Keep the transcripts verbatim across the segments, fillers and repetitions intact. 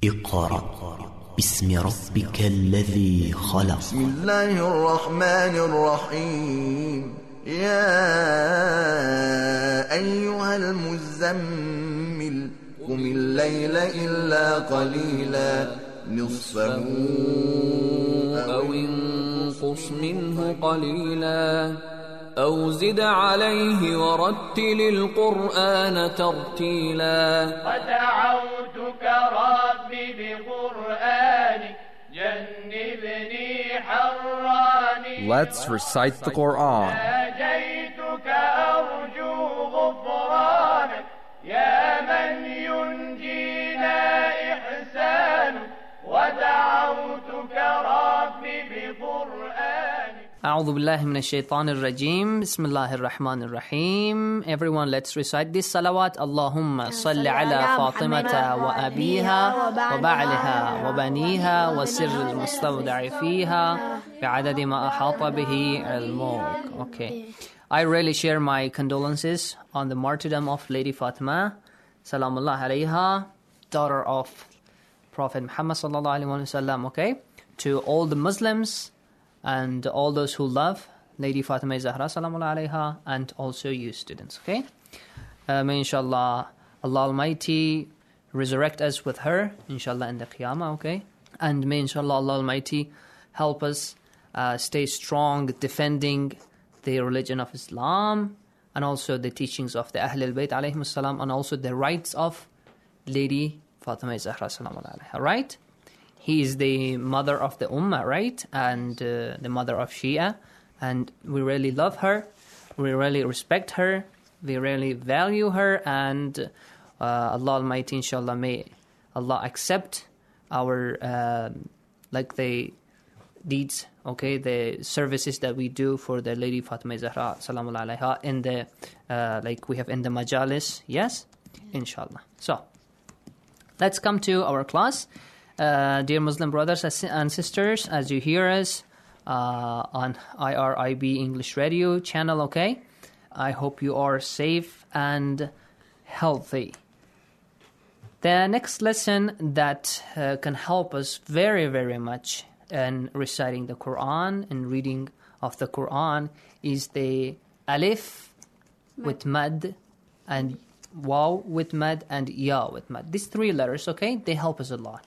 اقرأ باسم ربك الذي خلق. بسم الله الرحمن الرحيم. يا أيها المزمل قم الليل إلا قليلا نصفه أو انقص منه قليلا أو زد عليه ورتل القرآن ترتيلا. ودعوتك ربي بقرآنك جنبني حراني. Let's recite the Quran. ناجيتك أرجو غفرانك يا من ينجينا إحسانك. ودعوتك ربي بقرآنك. أعوذ بالله من الشيطان الرجيم. بسم الله الرحمن الرحيم. Everyone, let's recite this salawat. اللهم صل على فاطمة وأبيها وبعلها وبنيها وسر المستودع فيها بعدد ما أحاط به علمك. Okay. I really share my condolences on the martyrdom of Lady Fatima, Salamullah alayha, daughter of Prophet Muhammad sallallahu alaihi wasallam. Okay, to all the Muslims and all those who love Lady Fatima Zahra Salamullah alayha, and also you students. Okay, uh, may inshallah Allah Almighty resurrect us with her inshallah in the Qiyamah. Okay, and may inshallah Allah Almighty help us uh, stay strong defending the religion of Islam and also the teachings of the Ahlul Bayt alayhim salam, and also the rights of Lady Fatima Zahra Salamullah alayha. Right? He is the mother of the Ummah, right? And uh, the mother of Shia. And we really love her. We really respect her. We really value her. And uh, Allah Almighty, inshallah, may Allah accept our, uh, like the deeds, okay, the services that we do for the Lady Fatima Zahra, Salamullah alayha, in the, uh, like we have in the majalis, yes? Inshallah. So, let's come to our class. Uh, dear Muslim brothers and sisters, as you hear us uh, on I R I B English Radio channel, okay? I hope you are safe and healthy. The next lesson that uh, can help us very, very much in reciting the Quran and reading of the Quran is the alif mad. with mad and waw with mad and ya with mad. These three letters, okay, they help us a lot.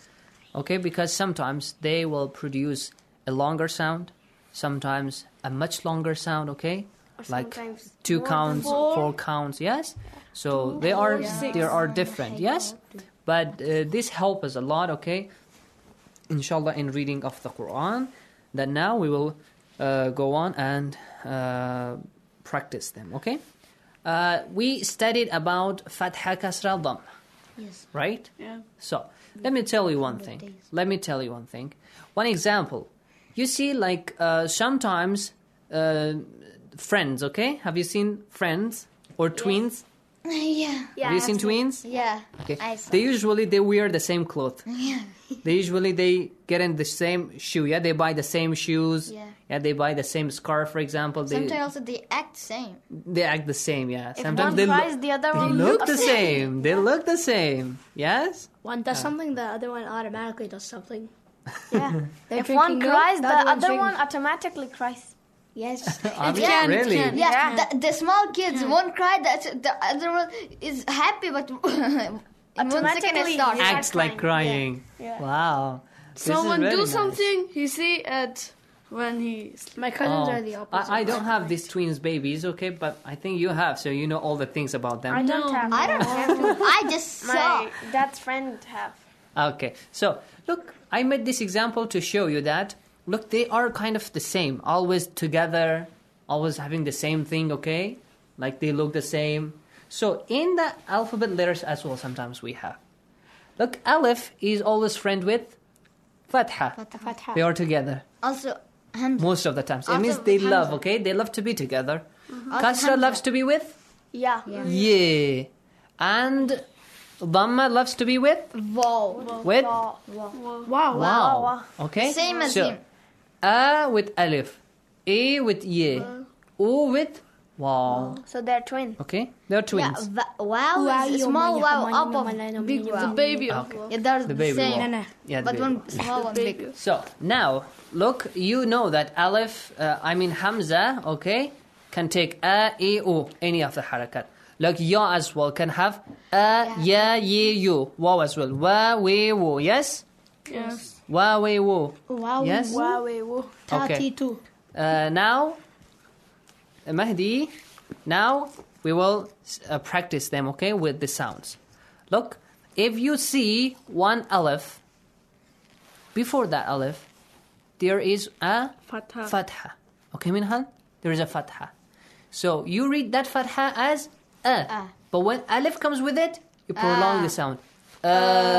Okay, because sometimes they will produce a longer sound, sometimes a much longer sound, okay? Like two counts, four. four counts, yes? So they are yeah. they are different, yes? But uh, this helps us a lot, okay? Inshallah, in reading of the Quran, that now we will uh, go on and uh, practice them, okay? Uh, we studied about Fatha Kasra Dhamma, yes. Right? Yeah. So, let me tell you one thing. Let me tell you one thing. One example. You see, like, uh, sometimes uh, friends, okay? Have you seen Friends or Twins? Yeah. yeah. Have you seen Twins? Yeah. Okay. I saw. They usually, they wear the same clothes. Yeah. They usually, they get in the same shoe, yeah? They buy the same shoes. Yeah. Yeah, they buy the same scarf, for example. They, Sometimes also they act the same. They act the same, yeah. If Sometimes one they cries, look, the other they one look looks the same. They look the same. Yes? One does something, the other one automatically does something. Yeah. If one milk, cries, the, the other one one automatically cries. Yes. I mean, can, really? Yeah, Yeah. The, the small kids won't cry, the, the other one is happy, but in one second it starts. Acts like crying. Yeah. Yeah. Wow. This Someone is do really something, you see it when he... My cousins Oh, are the opposite. I, I don't have these twins babies, okay, but I think you have, so you know all the things about them. I don't have. I don't have to. I just saw. My dad's friend have. Okay, so look, I made this example to show you that, look, they are kind of the same, always together, always having the same thing, okay? Like they look the same. So in the alphabet letters as well, sometimes we have. Look, Aleph is always friend with Fatha. Fatha. They are together. Also, Hamza. Most of the times. It Also means they with love, Hamza. okay? They love to be together. Also Kasra Hamza. loves to be with? Yeah. Yeah. Yeah. And Dhamma loves to be with? Wow. With? Wow. Wow. Wow. Wow. Okay? Same as so, him. A with Alif. A with Ye. U with Wow. So they're twins. Okay, they're twins. Yeah, wow is small wow up of big wow. The baby of Okay. wow. Yeah, they're The the, baby same. wow. Yeah, the But baby. one small, one big. So now, look, you know that Aleph, uh, I mean Hamza, okay, can take a, e, u, any of the harakat. Like ya as well can have a, ya, ye, you. Wow as well. Wa, we, wo. Yes? Yes. Wa, we, wo. Wow. Yes? Wow. Wow. Okay. Uh, now, uh, Mahdi, now we will uh, practice them, okay, with the sounds. Look, if you see one Aleph, before that Aleph, there is a Fatha. fatha. Okay, Minhal? There is a fatha. So you read that fatha as a. Ah. But when Aleph comes with it, you prolong Ah. the sound. Uh,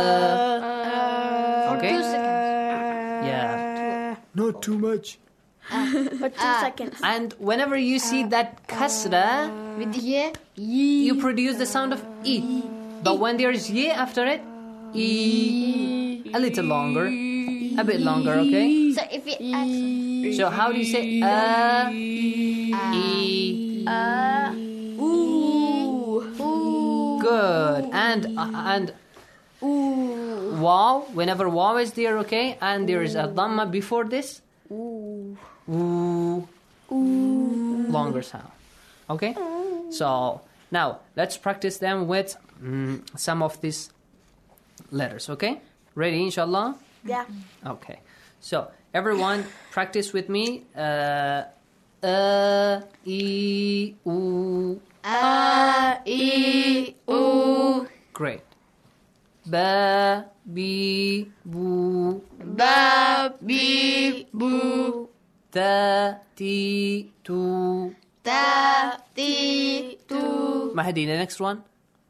okay? Two seconds. Yeah. Not too much. For two seconds. And whenever you see that kasra, With the ye, you produce the sound of e. But when there is ye after it, e. A little longer. A bit longer, okay? So if it adds So how do you say a, e? uh, ooh, ooh, Good. And uh, and ooh, wow, whenever wow is there, okay? And there is a dhamma before this. ooh, Ooh. ooh. Longer sound. Okay? So now let's practice them with mm, some of these letters, okay? Ready, inshallah? Yeah. Okay. So everyone practice with me. Uh, uh, e, oo. A, E, U, Great. Ba, bi, bu. Ba, Bi, Bu, Ta, ti, tu. Ta, Ti, Tu, Mahdi, the next one.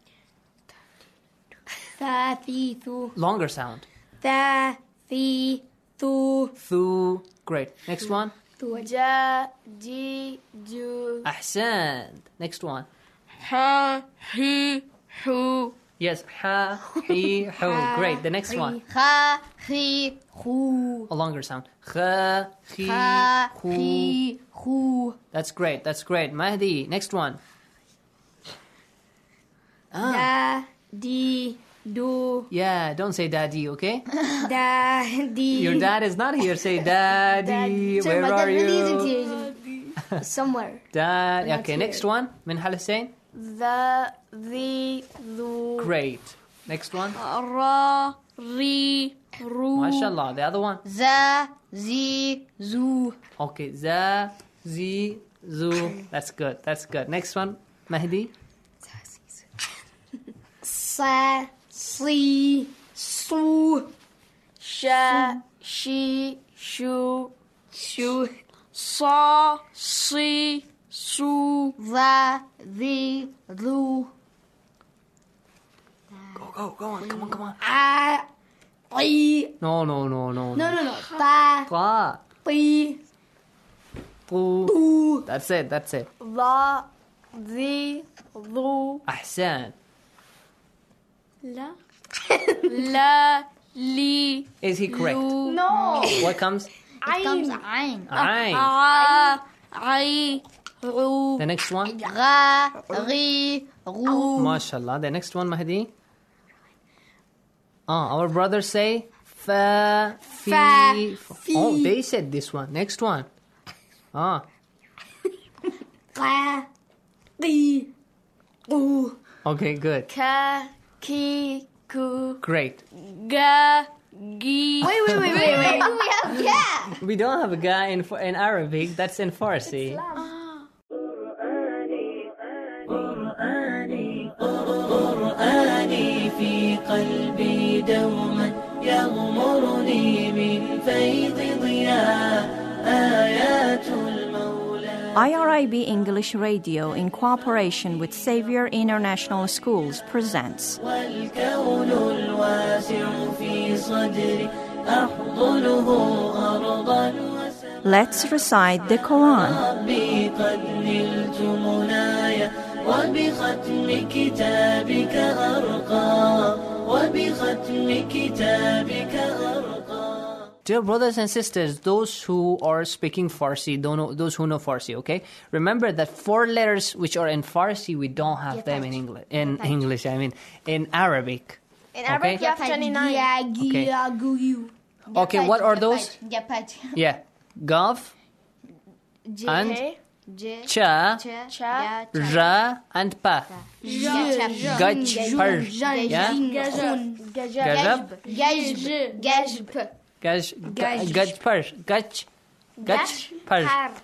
Tha, Thi, Tu, Longer sound. Tha, Thi, Tu, Thu. Great. Next one. Ja, ji, ju. Ahsan. Next one. Ha, he, hu. Yes. Ha, he, hu. Great. The next one. Kha, Khi, Hu, A longer sound. Kha, he, Kha, hu. Khi, Hu, That's great. That's great. Mahdi. Next one. Ah. Da, Di, Du, Yeah. Don't say daddy, okay? Da, Di. Your dad is not here. Say daddy. Sorry, Where my are dad really isn't you? here. Somewhere. Dad. Not Okay. here. Next one. Min Hussein. The, the, the. Great. Next one. Ra, ri, ru. MashaAllah. The other one. Za, Zi, Zu, Okay. Za, zi, zu. That's good. That's good. Next one. Mahdi. Sa, Si, Su, Sha, she, shu. Shu. Sa, si, su. Va, Vi, Zu, Go, go, go on. Come on, come on. A, Ri. No, no, no, no. No, no, no. Ta, Ta. Ti, Tu. That's it. That's it. The, the, the. Ahsan. La. La, li. Is he correct? Lu. No. What comes? it comes Ain. Ain. A, I, ru. The next one. Ra, Ri, Ru. MashaAllah. The next one, Mahdi. Ah, our brothers say fa, fi. Fa, fi. Oh, they said this one. Next one. Ah, Qa, Qi, Qu. okay, good. Ka, ki, ku. Great. Ga, gi. Wait, wait, wait, wait, wait. We have yeah. We don't have a guy in in Arabic. That's in Farsi. قرآني في قلبي دوما يغمرني من فيض ضياء آيات المولى. I R I B English Radio, in cooperation with Xavier International Schools, presents والكون الواسع في صدري أحضنه أرضا وسماء. Let's recite the Quran. ربي قد نلت منايا وبختم كتابك أرقى وبختم كتابك أرقى. Dear brothers and sisters, those who are speaking Farsi, don't know, those who know Farsi, okay? Remember that four letters which are in Farsi, we don't have them in English. In English, I mean, in Arabic. In Arabic, you have twenty-nine. Okay. Okay, what are those? Yeah. Gaf and Cha, Ra and Pa. Gaj, Par. Yeah? Gajab. Gajb. Gaj, Gaj, Par. Gaj, Gaj, Par.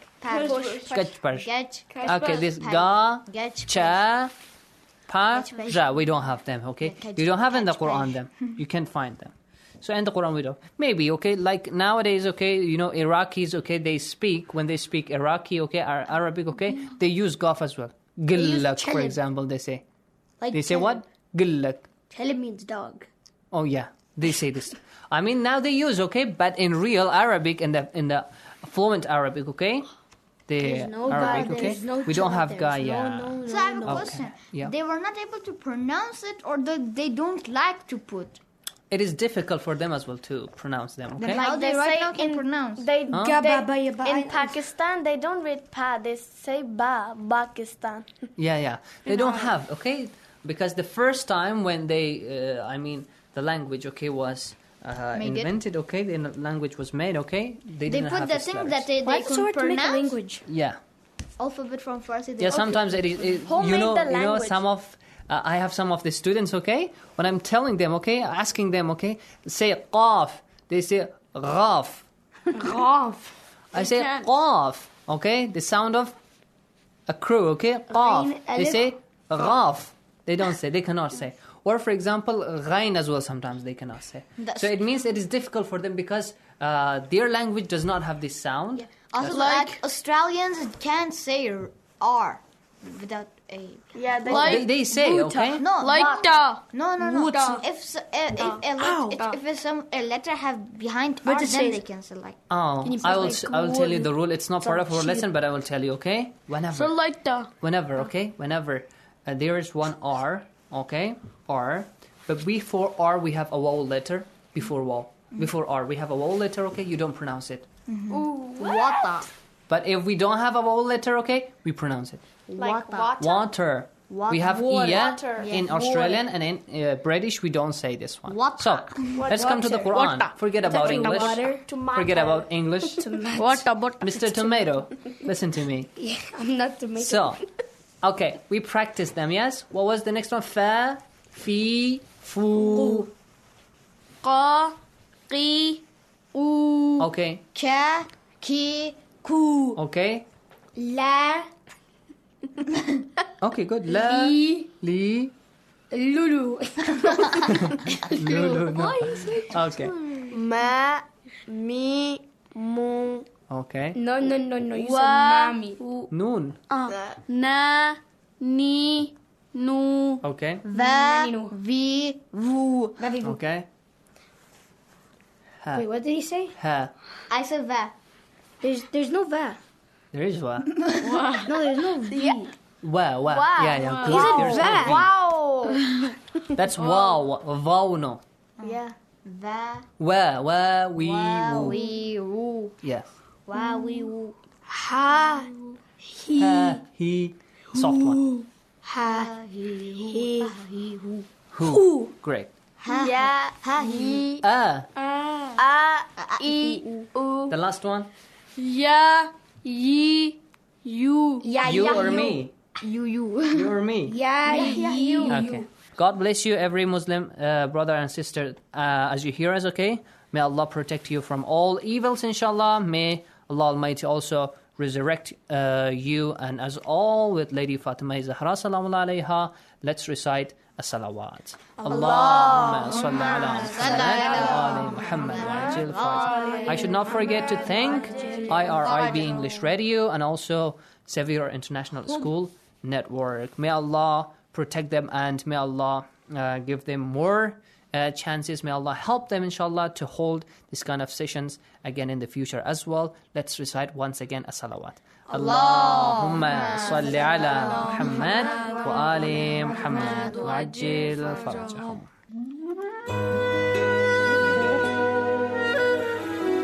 Gaj, Par. Okay, this Ga, Cha, Pa, Ra. We don't have them, okay? You don't have in the Quran them. You can't find them. So in the Quran we don't. Maybe, okay, like nowadays, okay, you know, Iraqis, okay, they speak, when they speak Iraqi, okay, or Arabic, okay, they use Gaf as well. Gillak, for example, they say. Like they say what? Gillak. Tell means dog. Oh, yeah, they say this. I mean, now they use, okay, but in real Arabic, in the in the fluent Arabic, okay, the no Arabic, ga, okay, no we don't cha, have ga, no, yeah. no, no, so I have a Okay, question. yeah. They were not able to pronounce it, or the, they don't like to put? It is difficult for them as well to pronounce them, okay? Then how they, They right say now can in- pronounce? They, Huh? they in Pakistan they don't read pa. They say ba. Pakistan. Yeah, yeah. They don't have, okay? Because the first time when they, uh, I mean, the language, okay, was uh, Made it? invented, okay? The language was made, okay? They They didn't put have the these thing letters. that they, they could pronounce. Yeah. Alphabet from Farsi. they- Yeah, sometimes it is, it, Who you made know, the you know, language? some of, uh, I have some of the students, okay? When I'm telling them, okay, asking them, okay, say qaf, they say ghaf. Ghaf. I say qaf, okay? The sound of a crow, okay? Qaf. They say ghaf. They don't say, they cannot say. Or for example, ghain as well sometimes they cannot say. That's So it means it is difficult for them because uh, their language does not have this sound. Also, That's- like Australians can't say R without a. Yeah, they- Well, they- they say, Buddha. okay? No, Like but- da. No, no, no. Buddha. If s- uh, if, Da. a Ow. let- Da. if, if some a letter have behind But R, it then says- they can say like. Oh, Can you I put will. like I will tell you wood? the rule. It's not part of our Some lesson, sheep. but I will tell you. Okay, whenever. So like da. Whenever. Okay, whenever uh, there is one R. Okay, R. But before R, we have a vowel letter. Before vowel. Before R, we have a vowel letter. Okay, you don't pronounce it. Water. But if we don't have a vowel letter, okay, we pronounce it. Like water. Water. We have Water. iya Water. in Yeah. Australian and in uh, British we don't say this one. Water. So let's come to the Water. Quran. Water. Forget about Touching the English. water. Tomato. Forget about English. Water, water. Mister Tomato, listen to me. Yeah, I'm not tomato. So, okay, we practice them. Yes. What was the next one? Fa, fi, fu. Qa, qi, u. Okay. Ka, ki, ku. Okay. La, Okay. Good. La, li, li, lulu. lulu. No. Okay. Ma, mi, mu. Okay. No, no, no, no. You Wa, said mommy. Noon. Uh, na, ni, nu. Okay. va, vi, vu. Okay. Ha. Wait, what did he say? Ha. I said va. There's there's no va. There is wa. No, there's no v. Wa, wa. Wow. Yeah, yeah. Good. He said There's no va. V. Wow. That's wow. Wow, no. Yeah. Va, Wa, wa, we, wa, woo. we, wu. Yes. Wa, we, wu. Ha, he, Ha, he. Soft one. ha, he, Who. Great. Ha, Ya, ha, he. Ah. a, i, u. The last one. Ya, yi, you. Ya, You ya, or me? You, you. You or me? ya, you. Okay. God bless you, every Muslim uh, brother and sister, uh, as you hear us, okay? May Allah protect you from all evils, inshallah. May Allah Almighty also resurrect uh, you and us all with Lady Fatima Zahra, salamu alayha. Let's recite a salawat. Allahumma salli ala Muhammad wa ali Muhammad wa ajil faraj. I should not forget to thank I R I B English Radio and also Xavier International School Network. May Allah protect them and may Allah uh, give them more uh, chances. May Allah help them, inshallah, to hold this kind of sessions again in the future as well. Let's recite once again a salawat. Allahumma salli ala Muhammad wa ali Muhammad wa ajil farajahum.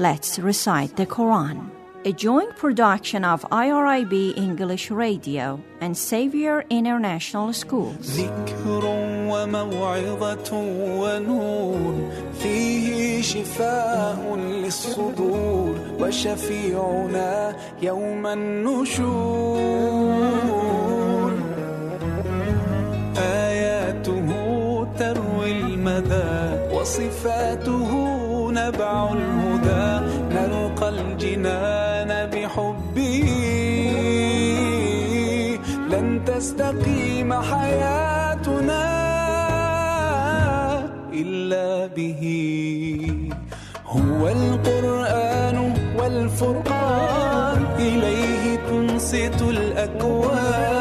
let's recite the Quran. A joint production of I R I B English Radio and Xavier International Schools. ذكر وموعظة ونور فيه شفاء للصدور وشفيعنا يوم النشور آياته تروي المدى وصفاته نبع الهدى نلقى الجنان بحبه لن تستقيم حياتنا إلا به هو القرآن والفرقان إليه تنصت الأكوان